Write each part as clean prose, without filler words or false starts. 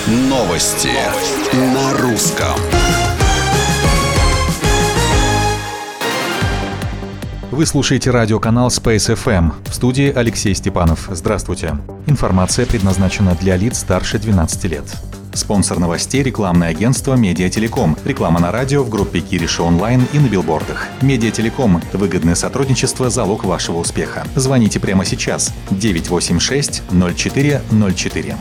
Новости на русском. Вы слушаете радиоканал Space FM. В студии Алексей Степанов. Здравствуйте. Информация предназначена для лиц старше 12 лет. Спонсор новостей — рекламное агентство «Медиателеком». Реклама на радио, в группе Кириша онлайн и на билбордах. «Медиателеком» — выгодное сотрудничество — залог вашего успеха. Звоните прямо сейчас. 986-0404.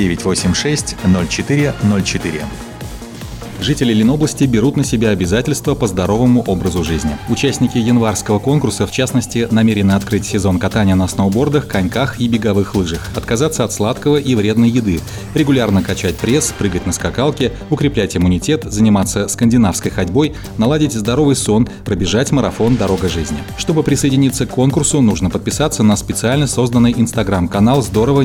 986-0404. Жители Ленобласти берут на себя обязательства по здоровому образу жизни. Участники январского конкурса, в частности, намерены открыть сезон катания на сноубордах, коньках и беговых лыжах, отказаться от сладкого и вредной еды, регулярно качать пресс, прыгать на скакалке, укреплять иммунитет, заниматься скандинавской ходьбой, наладить здоровый сон, пробежать марафон «Дорога жизни». Чтобы присоединиться к конкурсу, нужно подписаться на специально созданный инстаграм-канал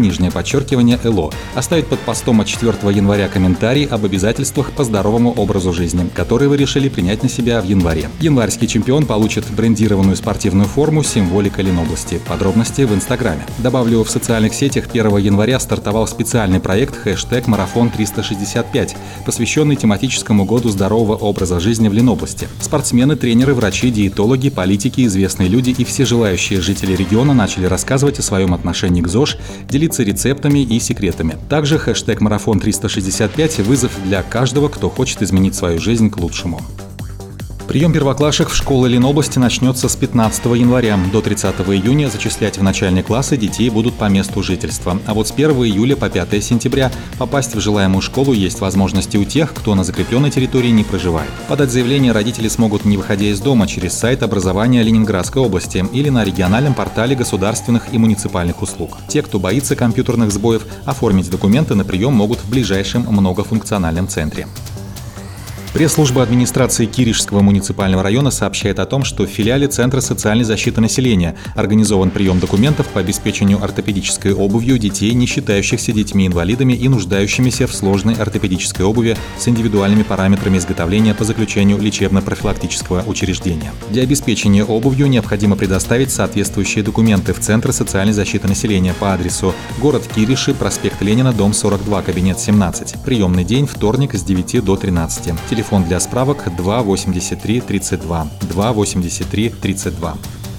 @ЛО, оставить под постом от 4 января комментарий об обязательствах по здоровому образу жизни, который вы решили принять на себя в январе. Январский чемпион получит брендированную спортивную форму «Символика Ленобласти». Подробности в Инстаграме. Добавлю, в социальных сетях 1 января стартовал специальный проект #Марафон365, посвященный тематическому году здорового образа жизни в Ленобласти. Спортсмены, тренеры, врачи, диетологи, политики, известные люди и все желающие жители региона начали рассказывать о своем отношении к ЗОЖ, делиться рецептами и секретами. Также #Марафон365 – вызов для каждого, кто хочет изменить свою жизнь к лучшему. Прием первоклашек в школы Ленобласти начнется с 15 января. До 30 июня зачислять в начальные классы детей будут по месту жительства. А вот с 1 июля по 5 сентября попасть в желаемую школу есть возможности у тех, кто на закрепленной территории не проживает. Подать заявление родители смогут, не выходя из дома, через сайт образования Ленинградской области или на региональном портале государственных и муниципальных услуг. Те, кто боится компьютерных сбоев, оформить документы на прием могут в ближайшем многофункциональном центре. Пресс-служба администрации Киришского муниципального района сообщает о том, что в филиале Центра социальной защиты населения организован прием документов по обеспечению ортопедической обувью детей, не считающихся детьми-инвалидами и нуждающимися в сложной ортопедической обуви с индивидуальными параметрами изготовления по заключению лечебно-профилактического учреждения. Для обеспечения обувью необходимо предоставить соответствующие документы в Центр социальной защиты населения по адресу город Кириши, проспект Ленина, дом 42, кабинет 17. Приемный день — вторник с 9 до 13. Телефон для справок 283 32. 283 32.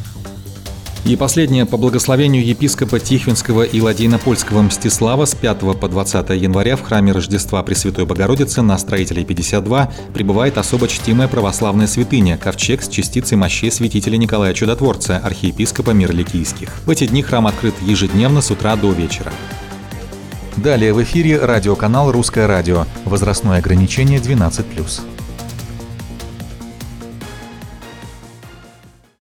И последнее. По благословению епископа Тихвинского и Ладейно-Польского Мстислава с 5 по 20 января в храме Рождества Пресвятой Богородицы на Строителей 52 пребывает особо чтимая православная святыня – ковчег с частицей мощей святителя Николая Чудотворца, архиепископа Мирликийских. В эти дни храм открыт ежедневно с утра до вечера. Далее в эфире радиоканал «Русское радио». Возрастное ограничение 12+.